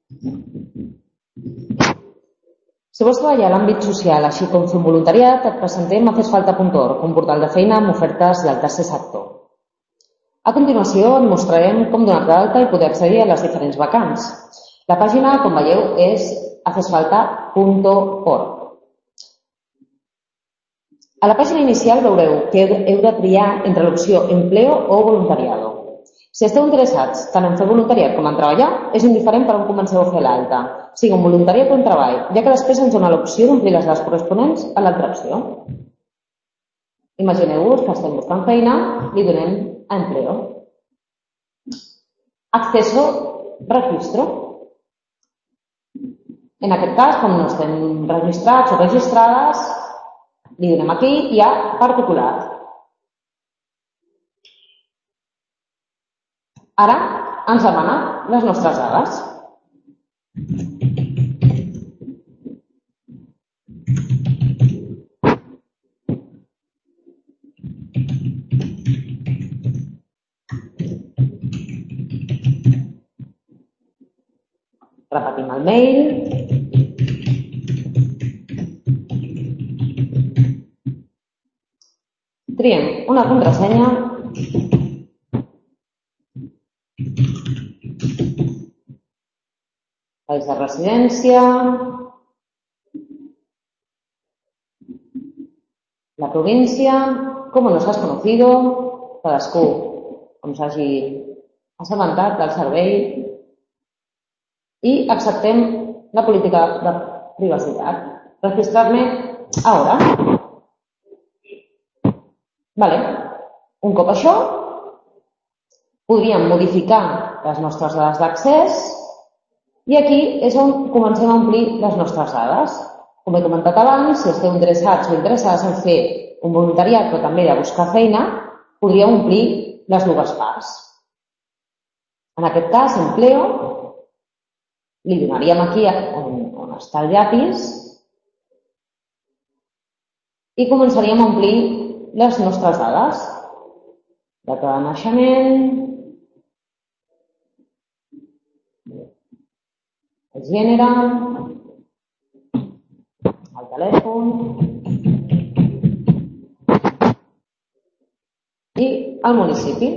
Si vols treballar a l'àmbit social, així com fer un voluntariat, et presentem a Hacesfalta.org, un portal de feina amb ofertes del tercer sector. A continuació, et mostrarem com donar-te d'alta i poder accedir a les diferents vacants. La pàgina, com veieu, és Hacesfalta.org. A la pàgina inicial veureu que heu de triar entre l'opció Empleo o Voluntariado. Si esteu interessats tant en fer voluntariat com en treballar, és indiferent per on comenceu a fer l'alta, sigui un voluntariat o un treball, ja que després ens dona l'opció d'omplir les dades corresponents a l'altra opció. Imagineu-vos que estem buscant feina, li donem a Empleo. Acceso, registro. En aquest cas, com no estem registrats o registrades, li donem aquí i a particular. Ara ens demana les nostres dades. Repetim el mail. Triem una contrasenya. País de residència, la província, com nos has conocido, cadascú com s'hagi assabentat del servei i acceptem la política de privacitat. Registrar-me ara. Vale. Un cop això, podríem modificar les nostres dades d'accés i aquí és on comencem a omplir les nostres dades. Com he comentat abans, si esteu interessats o interessades en fer un voluntariat però també de buscar feina, podríeu omplir les dues parts. En aquest cas, Empleo, li donaríem aquí on està el llapis i començaríem a omplir les nostres dades. Data de naixement, el gènere, el telèfon i el municipi.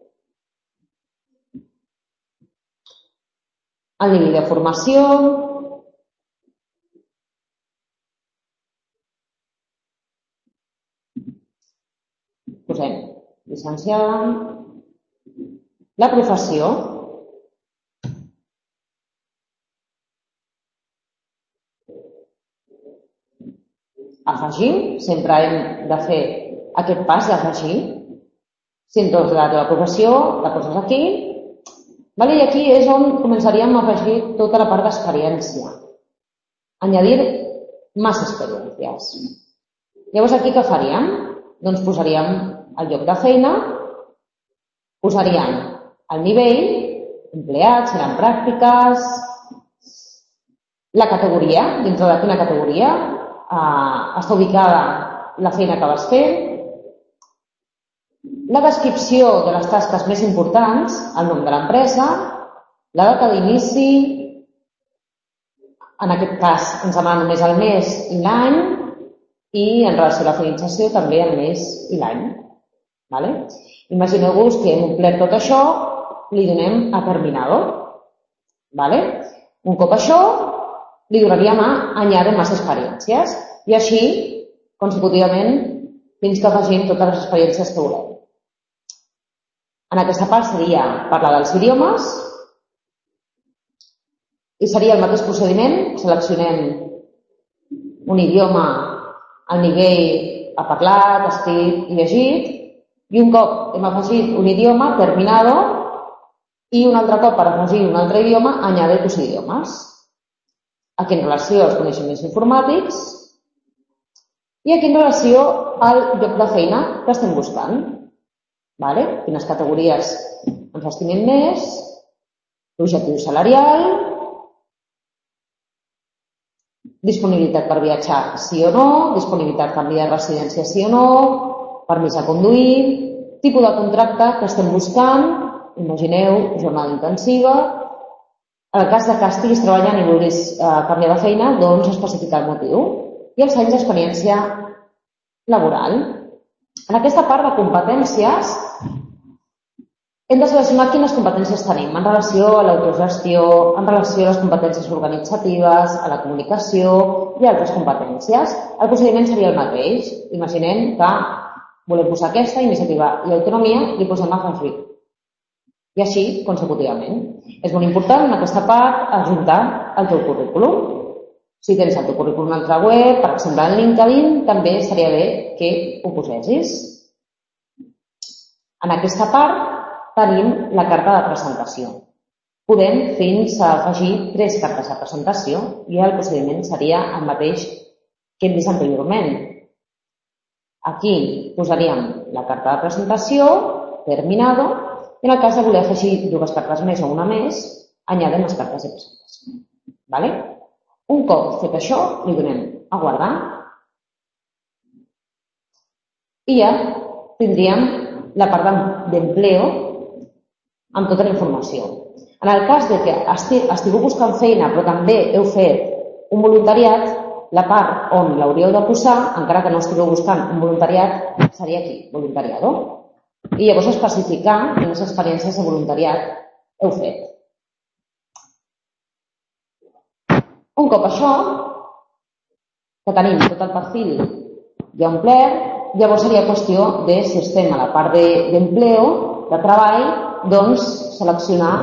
El nivell de formació, posem llicenciada, la professió, afegim, sempre hem de fer aquest pas d'afegir. Si ens dones la teva professió, la poses aquí, i aquí és on començaríem a afegir tota la part d'experiència. Añadir más experiencias. Llavors aquí què faríem? Doncs posaríem el lloc de feina, posaríem el nivell, empleats, seran pràctiques, la categoria, dintre de quina categoria està ubicada la feina que vas fer, la descripció de les tasques més importants, el nom de l'empresa, la data d'inici, en aquest cas ens demana només el mes i l'any, i en relació a la finalització també el mes i l'any. Imagineu-vos que hem omplert tot això, li donem a terminado. Un cop això, li donaríem a añadir más experiències i així, consecutivament, fins que afegim totes les experiències que volem. En aquesta part seria parlar dels idiomes i seria el mateix procediment. Seleccionem un idioma al nivell a parlat, escrit i llegit i un cop hem afegit un idioma, terminado, i un altre cop per afegir un altre idioma, añadir dos idiomes. Aquí en relació als coneixements informàtics i aquí en relació al lloc de feina que estem buscant. Quines categories ens estimen més, l'objectiu salarial, disponibilitat per viatjar sí o no, disponibilitat per canviar de residència sí o no, permís a conduir, tipus de contracte que estem buscant, imagineu, jornada intensiva, En el cas que estiguis treballant i vulguis canviar de feina, doncs especificar el motiu. I els anys d'experiència laboral. En aquesta part de competències hem de seleccionar quines competències tenim en relació a l'autogestió, en relació a les competències organitzatives, a la comunicació i altres competències. El procediment seria el mateix. Imaginem que volem posar aquesta, iniciativa i autonomia, i posem afegir. I així, consecutivament. És molt important en aquesta part ajuntar el teu currículum. Si tens el teu currículum a l'altre web, per exemple en LinkedIn, també seria bé que ho posessis. En aquesta part tenim la carta de presentació. Podem fins a afegir 3 cartes de presentació i el procediment seria el mateix que hem vist anteriorment. Aquí posaríem la carta de presentació, terminado, i en el cas de voler afegir 2 cartes més o una més, añadem les cartes de presentació. ¿Vale? Un cop fet això, li donem a guardar i ja tindríem la part d'empleo amb tota la informació. En el cas de que estigueu buscant feina però també heu fet un voluntariat, la part on l'hauríeu de posar, encara que no estigueu buscant un voluntariat, seria aquí, voluntariado. I llavors especificar quines experiències de voluntariat heu fet. Un cop això, que tenim tot el perfil ja omplert, llavors seria qüestió de si estem a la part d'empleo, de treball, doncs seleccionar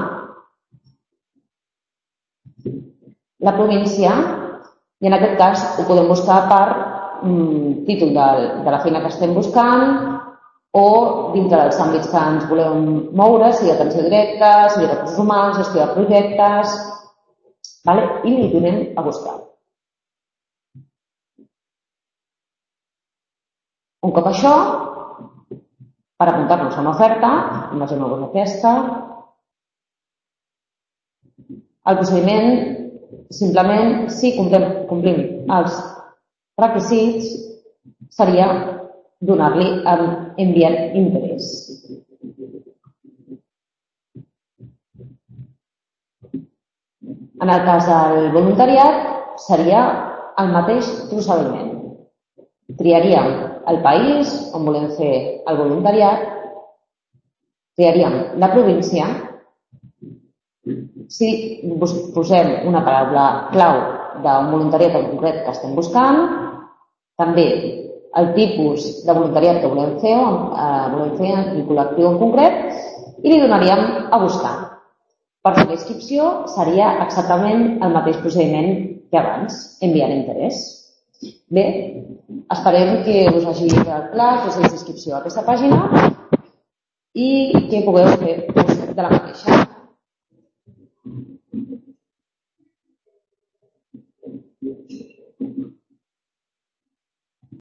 la província i en aquest cas ho podem buscar per títol de la feina que estem buscant o dintre dels àmbits que ens volem moure, sigui atenció directa, sigui recursos humans, gestió de projectes, i li donem a buscar. Un cop això, per apuntar-nos a una oferta, imaginem aquesta, el procediment, simplement, si complim els requisits, seria donar-li enviar interès. En el cas del voluntariat seria el mateix procediment. Triaríem el país on volem fer el voluntariat, triaríem la província, si posem una paraula clau d'un voluntariat en concret que estem buscant, també el tipus de voluntariat que volem fer en un col·lectiu en concret i li donaríem a buscar. Per fer la inscripció seria exactament el mateix procediment que abans, enviar interès. Bé, esperem que us hagi quedat clar el procés d'inscripció a aquesta pàgina i que pugueu fer ús de la mateixa.